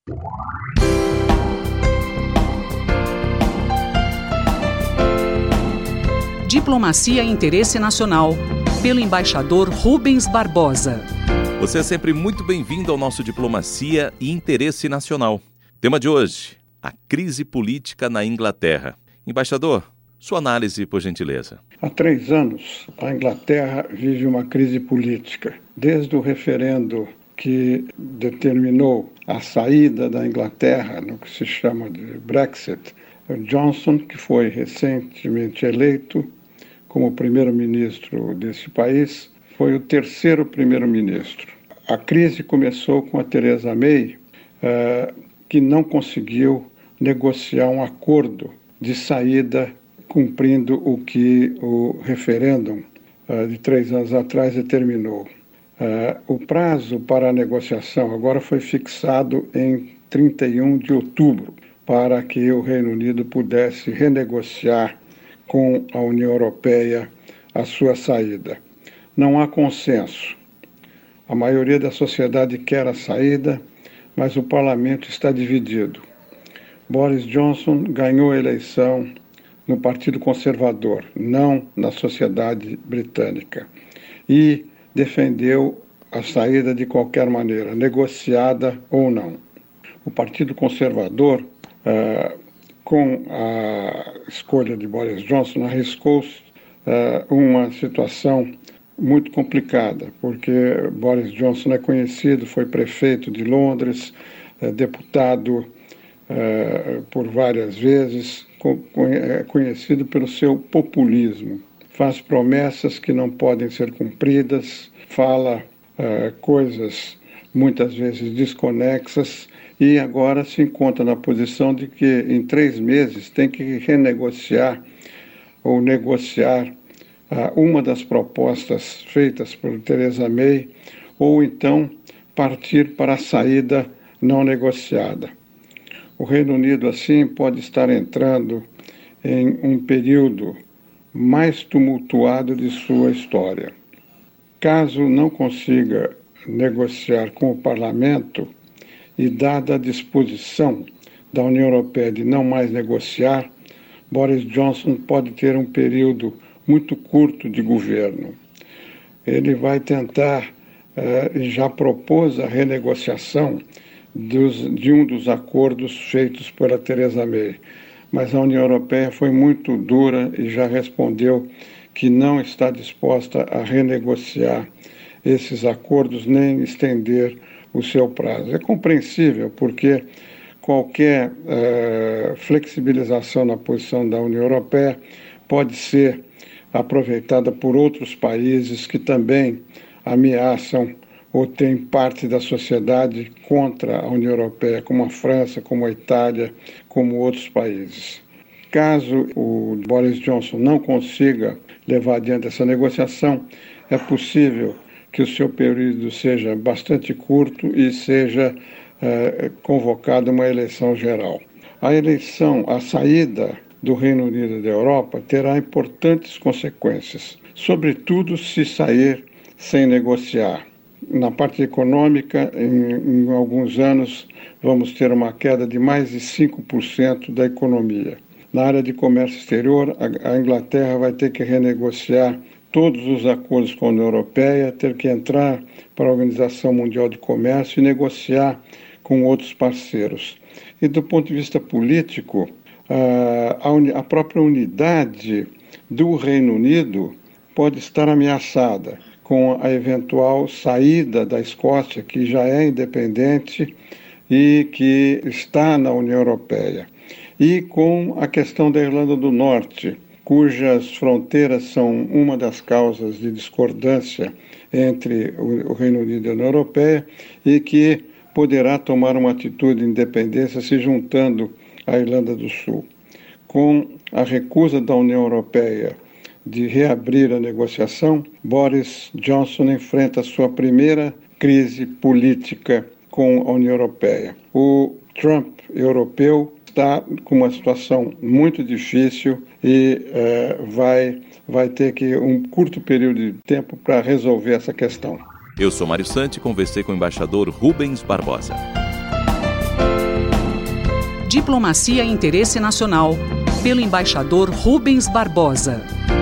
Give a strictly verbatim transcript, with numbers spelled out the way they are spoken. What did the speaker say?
Diplomacia e Interesse Nacional, pelo embaixador Rubens Barbosa. Você é sempre muito bem-vindo ao nosso Diplomacia e Interesse Nacional. Tema de hoje, a crise política na Inglaterra. Embaixador, sua análise, por gentileza. Há três anos, a Inglaterra vive uma crise política. Desde o referendo que determinou a saída da Inglaterra, no que se chama de Brexit, Johnson, que foi recentemente eleito como primeiro-ministro desse país, foi o terceiro primeiro-ministro. A crise começou com a Theresa May, uh, que não conseguiu negociar um acordo de saída cumprindo o que o referêndum uh, de três anos atrás determinou. Uh, o prazo para a negociação agora foi fixado em trinta e um de outubro, para que o Reino Unido pudesse renegociar com a União Europeia a sua saída. Não há consenso. A maioria da sociedade quer a saída, mas o parlamento está dividido. Boris Johnson ganhou a eleição no Partido Conservador, não na sociedade britânica, e defendeu a saída de qualquer maneira, negociada ou não. O Partido Conservador, uh, com a escolha de Boris Johnson, arriscou-se uh, uma situação muito complicada, porque Boris Johnson é conhecido, foi prefeito de Londres, uh, deputado uh, por várias vezes, é conhecido pelo seu populismo. Faz promessas que não podem ser cumpridas, fala uh, coisas muitas vezes desconexas, e agora se encontra na posição de que em três meses tem que renegociar ou negociar uh, uma das propostas feitas por Theresa May, ou então partir para a saída não negociada. O Reino Unido, assim, pode estar entrando em um período mais tumultuado de sua história. Caso não consiga negociar com o parlamento, e dada a disposição da União Europeia de não mais negociar, Boris Johnson pode ter um período muito curto de governo. Ele vai tentar, eh, já propôs a renegociação dos, de um dos acordos feitos pela Theresa May, mas a União Europeia foi muito dura e já respondeu que não está disposta a renegociar esses acordos nem estender o seu prazo. É compreensível, porque qualquer uh, flexibilização na posição da União Europeia pode ser aproveitada por outros países que também ameaçam ou têm parte da sociedade contra a União Europeia, como a França, como a Itália, como outros países. Caso o Boris Johnson não consiga levar adiante essa negociação, é possível que o seu período seja bastante curto e seja eh, convocada uma eleição geral. A eleição, a saída do Reino Unido da Europa terá importantes consequências, sobretudo se sair sem negociar. Na parte econômica, em, em alguns anos, vamos ter uma queda de mais de cinco por cento da economia. Na área de comércio exterior, a, a Inglaterra vai ter que renegociar todos os acordos com a União Europeia, ter que entrar para a Organização Mundial de Comércio e negociar com outros parceiros. E do ponto de vista político, a, uni, a própria unidade do Reino Unido pode estar ameaçada com a eventual saída da Escócia, que já é independente e que está na União Europeia, e com a questão da Irlanda do Norte, cujas fronteiras são uma das causas de discordância entre o Reino Unido e a União Europeia, e que poderá tomar uma atitude de independência se juntando à Irlanda do Sul. Com a recusa da União Europeia de reabrir a negociação, Boris Johnson enfrenta a sua primeira crise política com a União Europeia. O Trump europeu está com uma situação muito difícil e eh, vai, vai ter que um curto período de tempo para resolver essa questão. Eu sou Mário Santi e conversei com o embaixador Rubens Barbosa. Diplomacia e Interesse Nacional, pelo embaixador Rubens Barbosa.